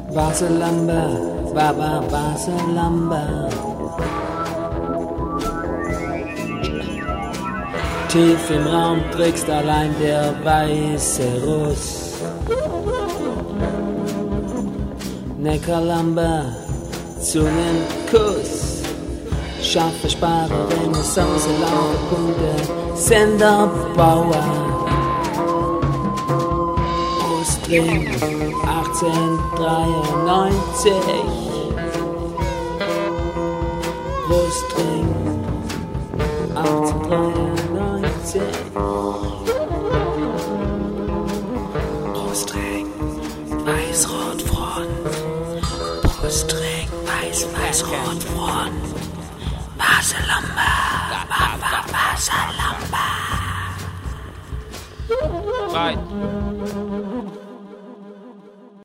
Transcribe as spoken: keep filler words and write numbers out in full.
Wasserlampe, Baba Wasserlampe. Tief im Raum trägst allein der weiße Russ. Neckarlampe, Zungenkuss. Scharfe Sprache, Renaissance, laute Kunde, Senderbauer. Brustring, achtzehnhundertdreiundneunzig. Brustring, achtzehnhundertdreiundneunzig. Brustring, Weiß-Rot-Front. Brustring, Weiß-Weiß-Rot-Front. Wasserlampe, Baba Wasserlampe. Right.